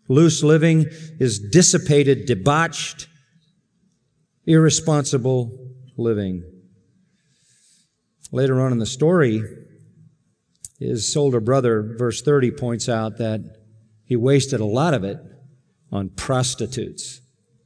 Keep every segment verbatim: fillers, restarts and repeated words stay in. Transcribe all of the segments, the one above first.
Loose living is dissipated, debauched, irresponsible living. Later on in the story, his older brother, verse thirty, points out that he wasted a lot of it on prostitutes.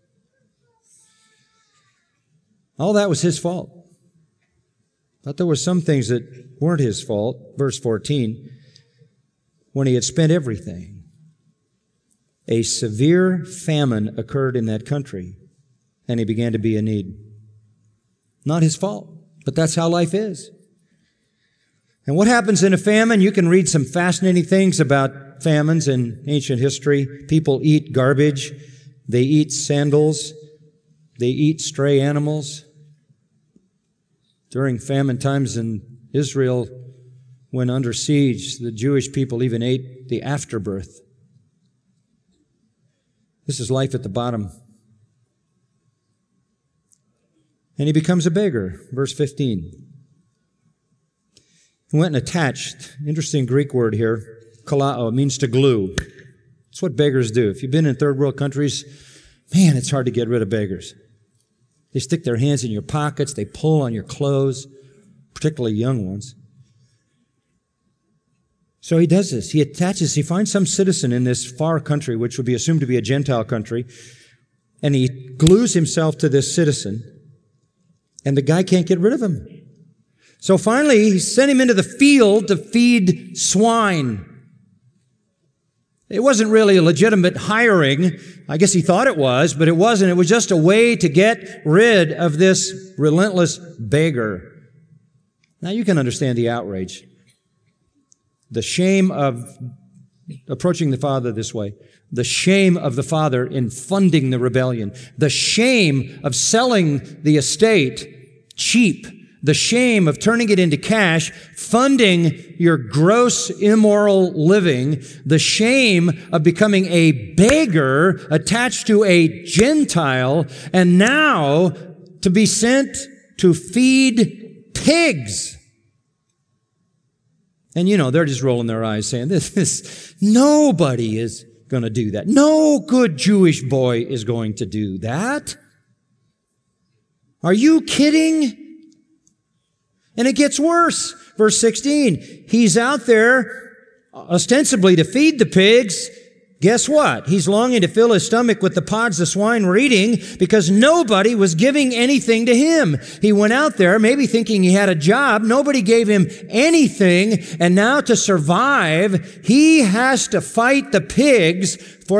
All that was his fault. But there were some things that weren't his fault. Verse fourteen, when he had spent everything, a severe famine occurred in that country, and he began to be in need. Not his fault, but that's how life is. And what happens in a famine? You can read some fascinating things about famines in ancient history. People eat garbage. They eat sandals. They eat stray animals. During famine times in Israel, when under siege, the Jewish people even ate the afterbirth. This is life at the bottom. And he becomes a beggar. Verse fifteen. He went and attached, interesting Greek word here, kalao, it means to glue. It's what beggars do. If you've been in third world countries, man, it's hard to get rid of beggars. They stick their hands in your pockets, they pull on your clothes, particularly young ones. So he does this. He attaches, he finds some citizen in this far country, which would be assumed to be a Gentile country, and he glues himself to this citizen, and the guy can't get rid of him. So finally, he sent him into the field to feed swine. It wasn't really a legitimate hiring. I guess he thought it was, but it wasn't. It was just a way to get rid of this relentless beggar. Now you can understand the outrage. The shame of approaching the father this way. The shame of the father in funding the rebellion. The shame of selling the estate cheap. The shame of turning it into cash, funding your gross, immoral living, the shame of becoming a beggar attached to a Gentile, and now to be sent to feed pigs. And you know, they're just rolling their eyes saying, this, this, nobody is going to do that. No good Jewish boy is going to do that. Are you kidding? And it gets worse. Verse sixteen, he's out there ostensibly to feed the pigs. Guess what? He's longing to fill his stomach with the pods the swine were eating because nobody was giving anything to him. He went out there maybe thinking he had a job. Nobody gave him anything. And now to survive, he has to fight the pigs for